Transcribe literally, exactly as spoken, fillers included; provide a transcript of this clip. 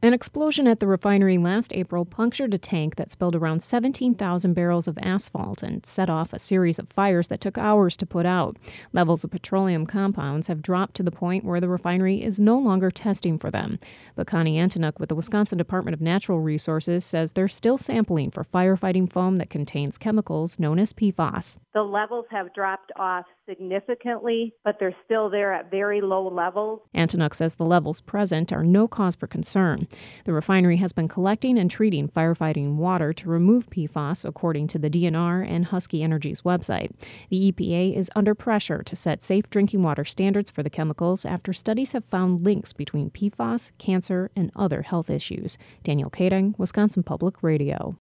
An explosion at the refinery last April punctured a tank that spilled around seventeen thousand barrels of asphalt and set off a series of fires that took hours to put out. Levels of petroleum compounds have dropped to the point where the refinery is no longer testing for them. But Connie Antonuk with the Wisconsin Department of Natural Resources says they're still sampling for firefighting foam that contains chemicals known as P FAS. The levels have dropped off significantly, but they're still there at very low levels. Antonuk says the levels present are no cause for concern. The refinery has been collecting and treating firefighting water to remove P FAS, according to the D N R and Husky Energy's website. The E P A is under pressure to set safe drinking water standards for the chemicals after studies have found links between P FAS, cancer, and other health issues. Danielle Kading, Wisconsin Public Radio.